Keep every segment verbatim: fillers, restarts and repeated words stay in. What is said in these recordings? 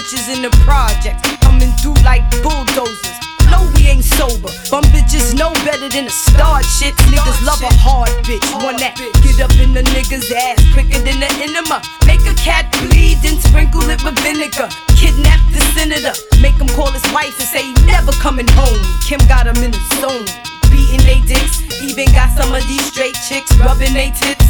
bitches in the projects, coming through like bulldozers. No, we ain't sober. Bum bitches know better than to start shit. Niggas love a hard bitch, one that get up in the nigga's ass quicker than the enema. Make a cat bleed, then sprinkle it with vinegar. Kidnap the senator, make him call his wife and say he never coming home. Kim got him in the zone, beating they dicks. Even got some of these straight chicks rubbing they tits.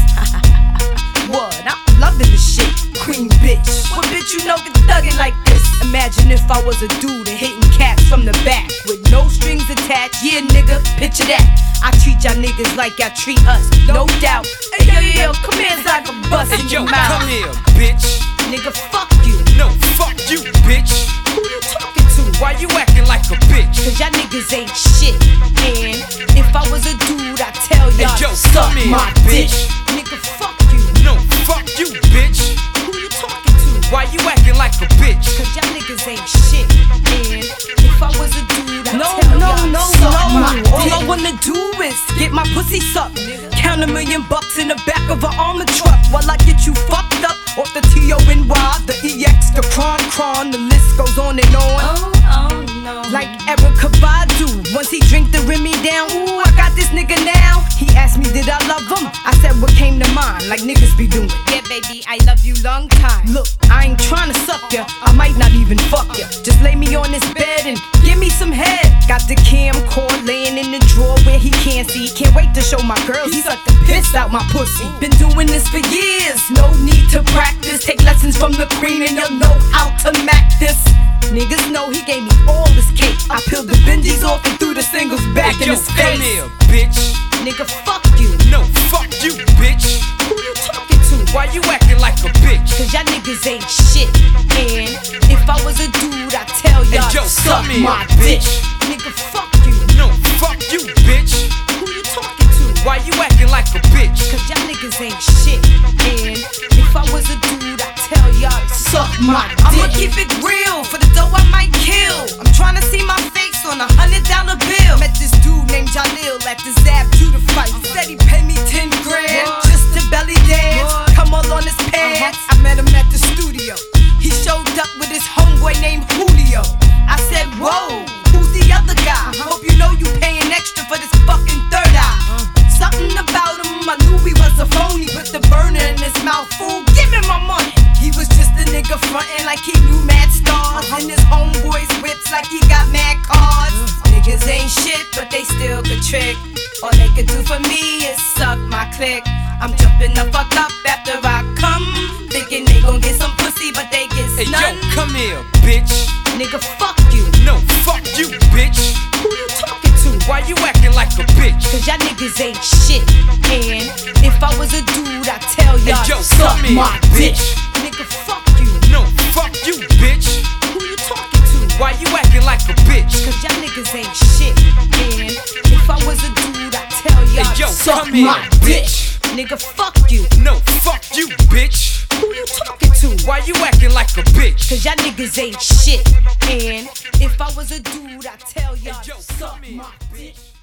What? I'm loving this shit, queen bitch. What bitch you know can thug it like this? Imagine if I was a dude and hitting cats from the back with no strings attached. Yeah, nigga, picture that. I treat y'all niggas like y'all treat us, no doubt. Hey, yo, yo, yo, come here so I can bust in your mouth. Come here, bitch. Nigga, fuck you. No, fuck you, bitch. Who you talking to? Why you acting like a bitch? Cause y'all niggas ain't shit. And if I was a dude, I'd tell y'all hey, yo, to suck here, my bitch. dick. Nigga, fuck you. No, fuck you, bitch. Who you talking to? Why you acting like a bitch? Cause y'all niggas ain't shit. And if I was a dude, I'd no, tell no, y'all no, to suck no. my All dick. I wanna do is get my pussy sucked. Count a million bucks in the back of an armored truck while I get you fucked up off the T O N Y, the E X, the Kron Kron. The list goes on and on. Oh, oh no. Like Erykah Badu, once he drink the Remy down, ooh, I got this nigga now. He asked me, did I love him? I said, what came to mind, like niggas be doing. Yeah, baby, I love you long time. Look, I ain't tryna suck ya, I might not even fuck ya. Just lay me on this bed and give me some head. Got the camcord laying in the drawer where he can't see. Can't wait to show my girls he sucked the piss out my pussy. Been doing this for years, no need to practice. Take lessons from the queen and you'll know how to mac this. Niggas know he gave me all this cake. I peeled the Benjis off and threw the singles back hey, in yo, his face. Come here, bitch. Nigga, fuck you. No, fuck you, bitch. Who you talking to? Why you acting like a bitch? Cause y'all niggas ain't shit. And if I was a dude, I'd tell y'all hey, yo, to suck here, my bitch. dick. Nigga, fuck you. No, fuck you, bitch. Who you talking to? Why you acting like a bitch? Cause y'all niggas ain't shit. And if I was a dude, I'd tell y'all to suck my dick. I'ma keep it real, for the dough I might kill. I'm tryna see my face on a hundred dollar bill. Met this dude named Jalil at the Zab Judah fight. He said he paid me ten grand what? Just to belly dance, what? Come all on his pants. Uh-huh. I met him at the studio. He showed up with his homeboy named Julio. I said, whoa, who's the other guy? Uh-huh. Hope you know you paying extra for this fucking third eye. Uh. Something about him, I knew he was a phony. Put the burner in his mouth, fool, give me my money. He was just a nigga frontin' like he knew mad stars. Uh-huh. And his homeboys whips like he got mad cars. Uh-huh. Niggas ain't shit, but they still could trick. All they could do for me is suck my click. I'm jumping the fuck up after I come, thinking they gon' get some pussy, but they get hey, none. Yo, come here, bitch. Nigga, fuck you. No, fuck you, bitch. Who you talking to? Why you acting like a bitch? Cause y'all niggas ain't shit. And if I was a dude, I'd tell y'all hey, yo, to suck come here, my bitch. dick. Nigga, fuck you. No, fuck you, bitch. Who you talking to? Why you acting like a bitch? Cause y'all niggas ain't shit. And if I was a dude, I'd tell y'all hey, yo, to suck come here, my dick. bitch. Nigga, fuck you. No, fuck you, bitch. Who you talking to? Why you acting like a bitch? Cause y'all niggas ain't shit. And if I was a dude, I'd tell y'all hey, yo, to suck here, my dick.